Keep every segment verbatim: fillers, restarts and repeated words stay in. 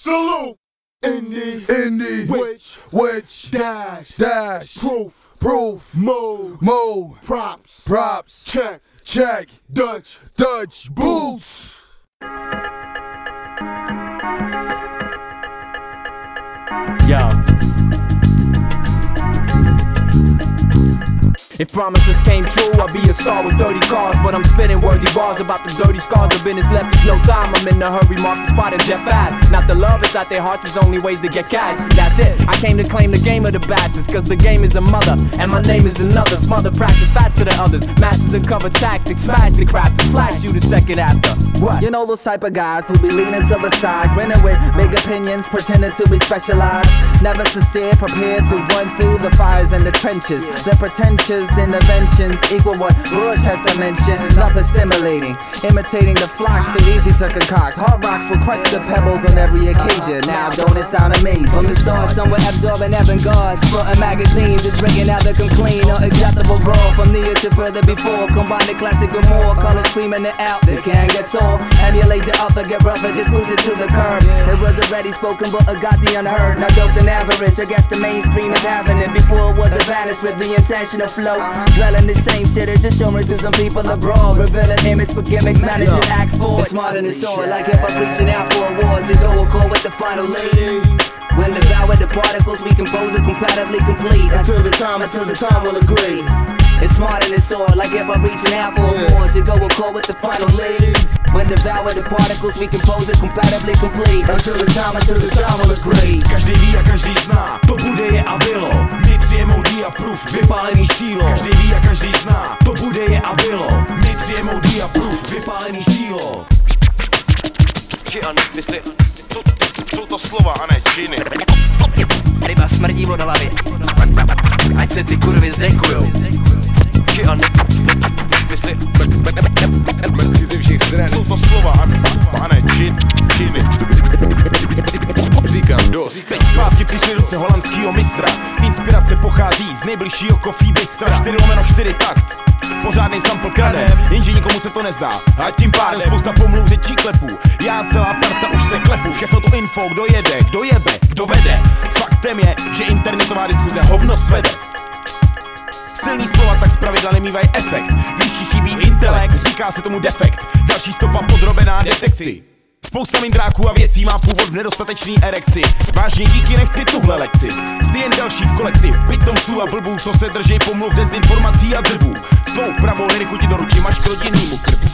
Salute! Indie, Indie, Witch, Witch, Dash, Dash, Proof, Proof, Mo, Mo, Props, Props, Check, Check, Dutch, Dutch, Boots. Yo. If promises came true, I'd be a star with thirty cars. But I'm spitting worthy bars about the dirty scars. The business left is no time, I'm in a hurry, mark the spot and jet fast. Not the love, it's out their hearts, it's only ways to get cash. That's it, I came to claim the game of the bastards. Cause the game is a mother, and my name is another. Smother practice faster than others. Masters and cover tactics, smash the craft and slash you the second after. What? You know those type of guys who be leaning to the side, grinning with big opinions, pretending to be specialized. Never sincere, prepared to run through the fires and the trenches. The pretentious interventions equal what Bush has to mention. Nothing stimulating, imitating the flocks, too easy to concoct. Hard rocks will crush the pebbles on every occasion. Now don't it sound amazing? From the start, somewhere absorbing avant-garde, sporting magazines, it's rigging out the clean or acceptable raw. From near to further before, combine the classic with more colors, screaming it out. They can't get sore, emulate the author, get rougher, just push it to the curb. It was already spoken, but I got the unheard. Now dope than average, I guess the mainstream is having it. Before it was a vanish with the intention of flow. Dwelling the same shit as assurance to some people abroad. Revealing image for gimmicks, managing acts for it. Smarter than sword, like hip hop reaching out for awards. And go a call with the final lead. When devour the particles, we compose it compatibly complete. Until the time, until the time will agree. It's smarter than sword, like hip hop reaching out for awards. And go a call with the final lead. When devour the particles, we compose it compatibly complete. Until the time, until the time will agree. Každý ví a každý zná, to bude je a bylo. My tři M O D a Proof, vypálený štílo. Každý ví a každý zná, to bude je a bylo. My tři M O D a Proof, vypálený štílo. Či a nesmysly, jsou to slova a ne činy. Ryba smrdí od hlavy, ať se ty kurvy zdekujou. Či a nesmysly, jsou to slova a ne, a ne čin, činy. Říkám dost. Teď zpátky přišli ruce holandskýho mistra. Inspirace pochází z nejbližšího Coffee Bystra. čtyři lomeno čtyři takt, pořádnej sample krade, jenže nikomu se to nezdá. A tím pádem spousta pomluv, řečí klepů. Já celá parta už se klepu. Všechno to info, kdo jede, kdo jebe, kdo vede. Faktem je, že internetová diskuze hovno svede. Silný slova tak zpravidla nemývají efekt. Když ti chybí intelekt, říká se tomu defekt. Další stopa podrobená detekci. Spousta mindráků a věcí má původ v nedostatečný erekci. Vážně díky, nechci tuhle lekci. Jsi jen další v kolekci pitomců a blbů, co se drží pomluv, dezinformací a drbů. Svou pravou liriku ti doručím až k rodinnýmu krbu.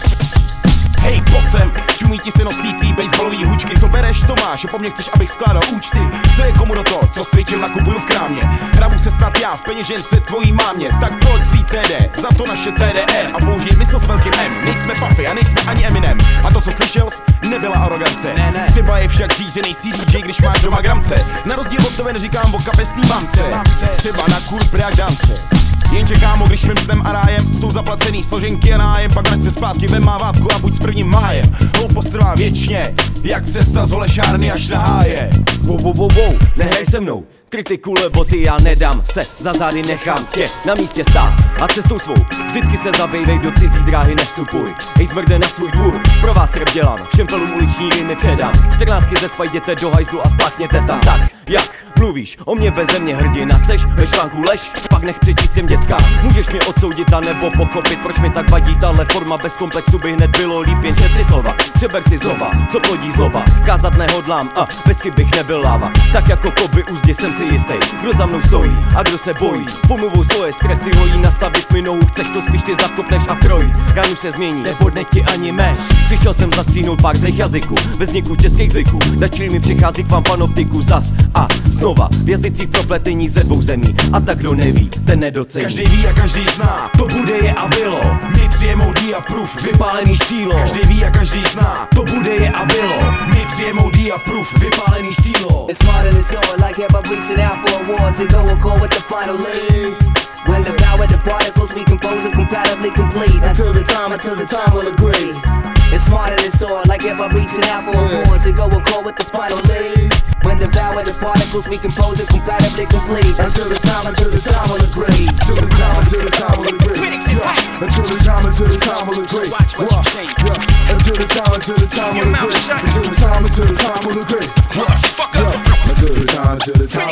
Hej, pojď sem, čumí ti se nostý tvý baseballový hučky. Co bereš, to máš, a po mně chceš, abych skládal účty. Co je komu do toho, co switchem nakupuju v krámě. Hrabu se snad já v peněžence tvojí mámě. Tak pojď svý C D, za to naše C D R. A použij mysl s velkým M. Nejsme Puffy a nejsme ani Eminem. A to, co slyšel jsi, nebyla arogance. Ne, ne. Třeba je však říct, že nejsi D J, když máš doma gramce. Na rozdíl od tebe neříkám o kapesný mamce. Třeba na kurz breakdance. Jenže kámo, když mým snem a rájem jsou zaplacený složenky a nájem, pak vrať se zpátky, vem má vápku a buď s prvním májem. Hloupost trvá věčně, jak cesta z Holešárny až na háje. Wow, wow, wow, wow, nehraj se mnou. Kritiku lebo ty já nedám se, za zády nechám tě na místě stát a cestou svou vždycky se zabejvej, do cizí dráhy nevstupuj. Hej zmrde na svůj dvůr, pro vás rap dělám, všem pelům uliční rymy předám. čtrnáctky zespa jděte do hajzlu a spláchněte tam. Tak, jak mluvíš o mě beze mě hrdina seš, ve článku lež, pak nech přečíst těm dětskám. Můžeš mě odsoudit a nebo pochopit, proč mi tak vadí tahle forma, bez komplexu by hned bylo líp, jen šetři slova. Přeber si znova, co plodí zloba, kázat nehodlám a bez chyb bych nebyl láva. Tak jako koby úzdě jsem si jistý, kdo za mnou stojí a kdo se bojí. Pomluvou svoje stresy hojí, nastavit mi nohu, chceš to spíš ty zakopneš a v kroji. Ránu se změní, nebodne ti ani meš. Přišel jsem zastříhnout pár zlých jazyků, bez vzniku českých zvyků. Dačili mi přichází k vám panoptiku zas a znova v jazycích propletení ze dvou zemí. A tak kdo neví, ten nedocení. Každý ví a každý zná, to bude je a bylo. My tři M O D a Proof, vypálený štílo. Každý ví a každý zná, to bude je a bylo. My tři M O D a Proof, vypálený štílo. It's smarter than sword, like hip hop reaching out for awards. And go a call with the final lead. When devour the particles, we compose it compatibly complete. Until the time, until the time will agree. It's smarter than sword, like hip hop reaching out for awards. And go a call with the final lead. When devour the particles, we compose it compatibly complete. Until the time, until the time will agree. Until the time, until the time will agree. Yeah. Until the time, until the time will agree. Watch what you say. Yeah. Until the time, until the time will agree. Until the time, until the time will agree.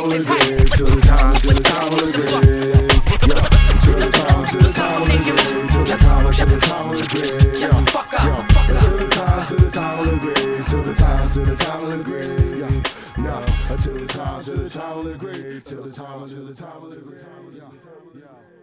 will agree. Till the time, till the time will agree. Yeah. Till the time, till the time will agree. Till the time, till the time will agree. Yeah. Yeah. Till the time, till the time will agree. Till the time, till the time will agree. Yeah. No. Until the time, till the time will agree. Till the time, till the time will agree. Yeah. Yeah.